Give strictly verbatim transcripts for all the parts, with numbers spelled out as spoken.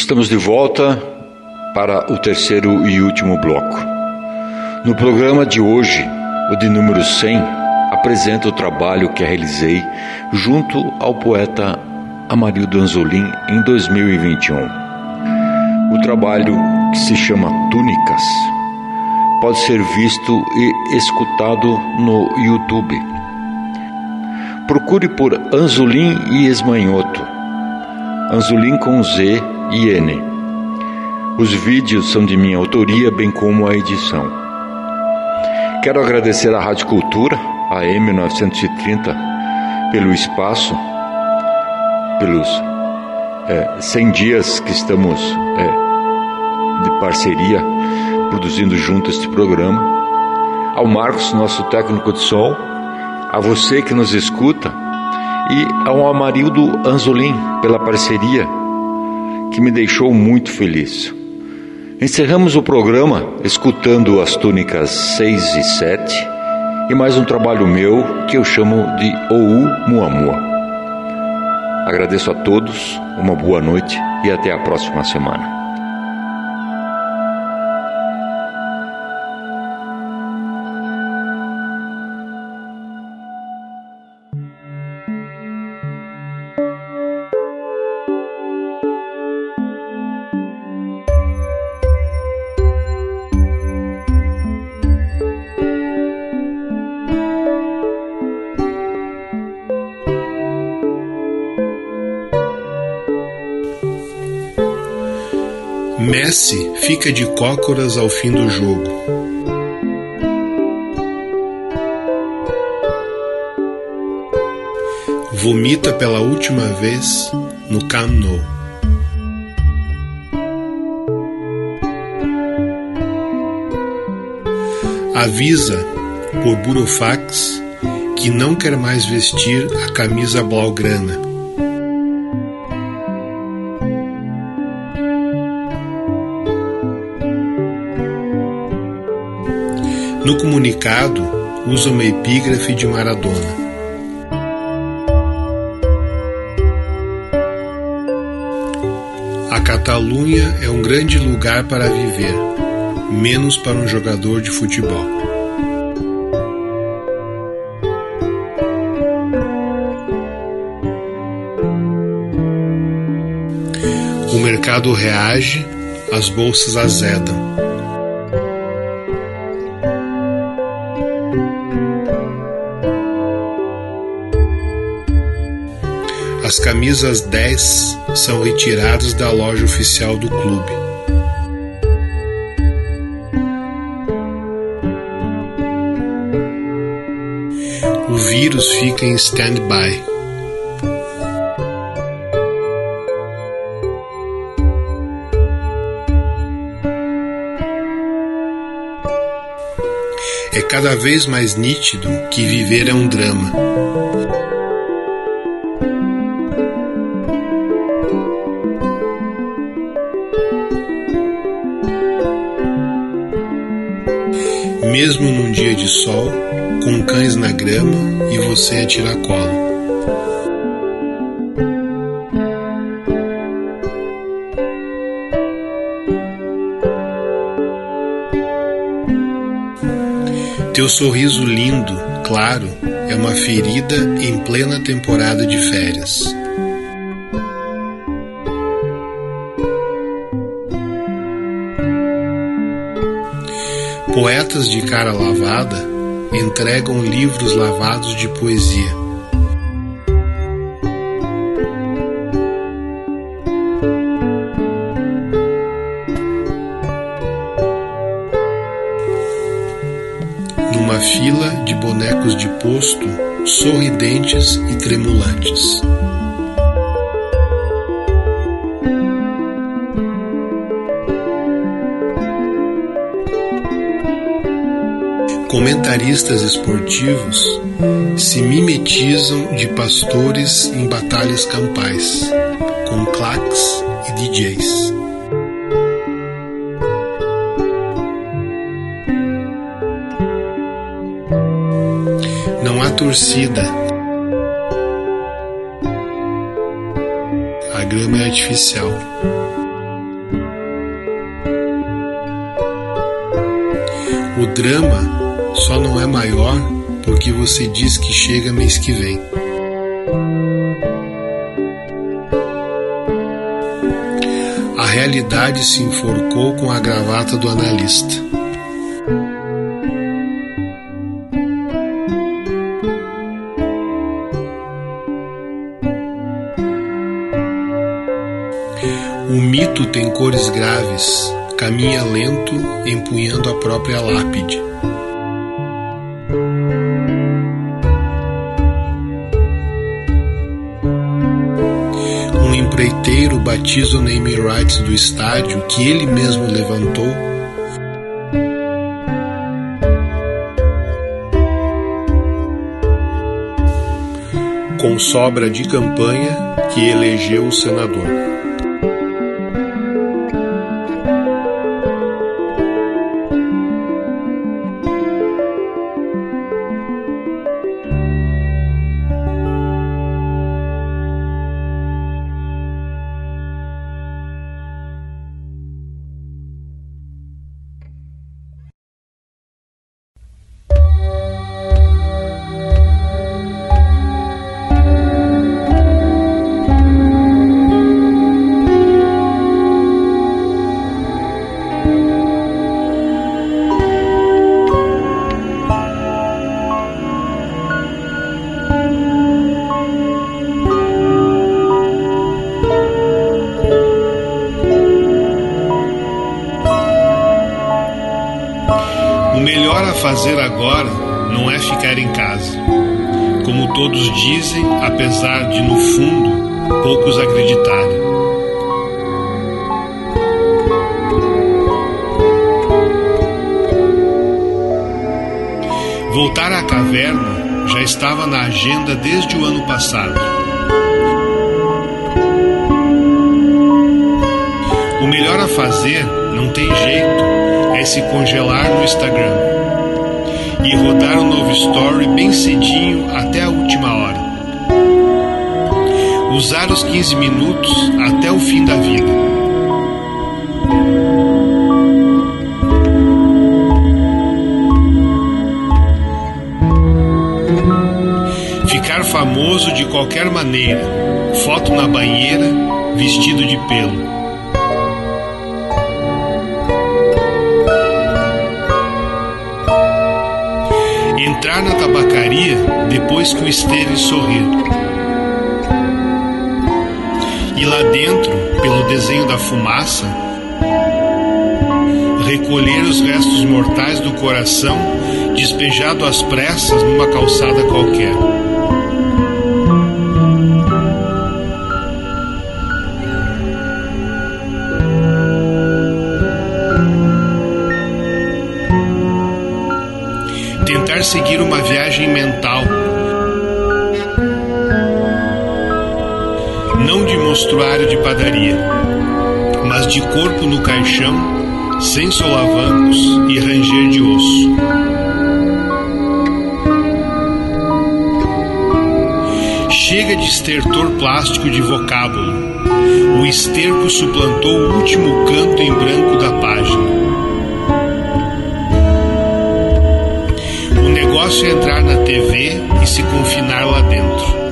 Estamos de volta para o terceiro e último bloco. No programa de hoje, o de número cem, apresenta o trabalho que realizei junto ao poeta Amarildo Anzolin em dois mil e vinte e um. O trabalho, que se chama Túnicas, pode ser visto e escutado no YouTube. Procure por Anzolin e Esmanhoto, Anzolin com Z e N. Os vídeos são de minha autoria, bem como a edição. Quero agradecer à Rádio Cultura, a M novecentos e trinta, pelo espaço, pelos é, cem dias que estamos é, de parceria, produzindo junto este programa. Ao Marcos, nosso técnico de som, a você que nos escuta, e ao Amarildo Anzolin pela parceria, que me deixou muito feliz. Encerramos o programa escutando as túnicas seis e sete e mais um trabalho meu que eu chamo de Ou Muamua. Agradeço a todos, uma boa noite e até a próxima semana. Messi fica de cócoras ao fim do jogo. Vomita pela última vez no Camp Nou. Avisa por burofax que não quer mais vestir a camisa blaugrana. No comunicado, usa uma epígrafe de Maradona. A Catalunha é um grande lugar para viver, menos para um jogador de futebol. O mercado reage, as bolsas azedam. As camisas dez são retiradas da loja oficial do clube. O vírus fica em stand-by. É cada vez mais nítido que viver é um drama. Mesmo num dia de sol, com cães na grama e você a tiracolo. Teu sorriso lindo, claro, é uma ferida em plena temporada de férias. Poetas de cara lavada entregam livros lavados de poesia. Numa fila de bonecos de posto, sorridentes e tremulantes. Comentaristas esportivos se mimetizam de pastores em batalhas campais, com claques e D Js. Não há torcida. A grama é artificial. O drama só não é maior porque você diz que chega mês que vem. A realidade se enforcou com a gravata do analista. O mito tem cores graves, caminha lento, empunhando a própria lápide. Um empreiteiro batiza o name rights do estádio que ele mesmo levantou. Com sobra de campanha que elegeu o senador. O melhor a fazer agora não é ficar em casa, como todos dizem, apesar de, no fundo, poucos acreditarem. Voltar à caverna já estava na agenda desde o ano passado. O melhor a fazer, não tem jeito, é se congelar no Instagram e rodar um novo story bem cedinho até a última hora. Usar os quinze minutos até o fim da vida. Ficar famoso de qualquer maneira, foto na banheira, vestido de pelo. Entrar na tabacaria depois que o Esteve sorrir. E lá dentro, pelo desenho da fumaça, recolher os restos mortais do coração despejado às pressas numa calçada qualquer. Tentar seguir uma viagem mental, não de mostruário de padaria, mas de corpo no caixão, sem solavancos e ranger de osso. Chega de estertor plástico de vocábulo. O esterco suplantou o último canto em branco da página. O negócio é entrar na T V e se confinar lá dentro.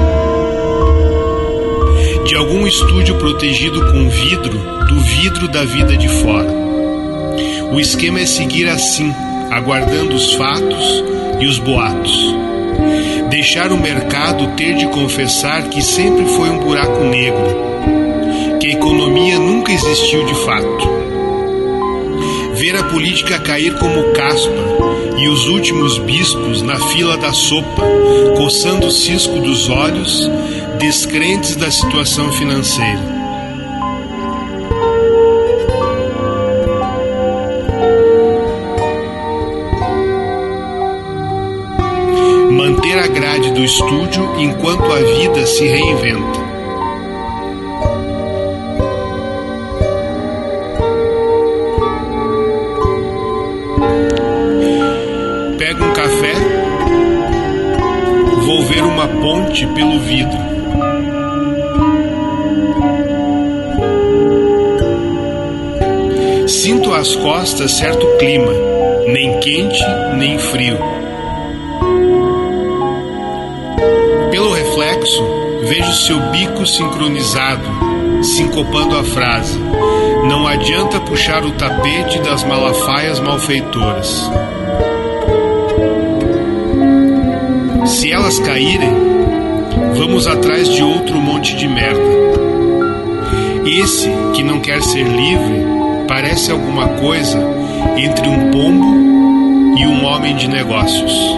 De algum estúdio protegido com vidro, do vidro da vida de fora. O esquema é seguir assim, aguardando os fatos e os boatos. Deixar o mercado ter de confessar que sempre foi um buraco negro, que a economia nunca existiu de fato. Ver a política cair como caspa e os últimos bispos na fila da sopa, coçando o cisco dos olhos, descrentes da situação financeira. Manter a grade do estúdio enquanto a vida se reinventa. Pego um café, vou ver uma ponte pelo vidro. Sinto às costas certo clima, nem quente nem frio. Pelo reflexo, vejo seu bico sincronizado, sincopando a frase: não adianta puxar o tapete das malafaias malfeitoras. Se elas caírem, vamos atrás de outro monte de merda. Esse, que não quer ser livre, parece alguma coisa entre um pombo e um homem de negócios.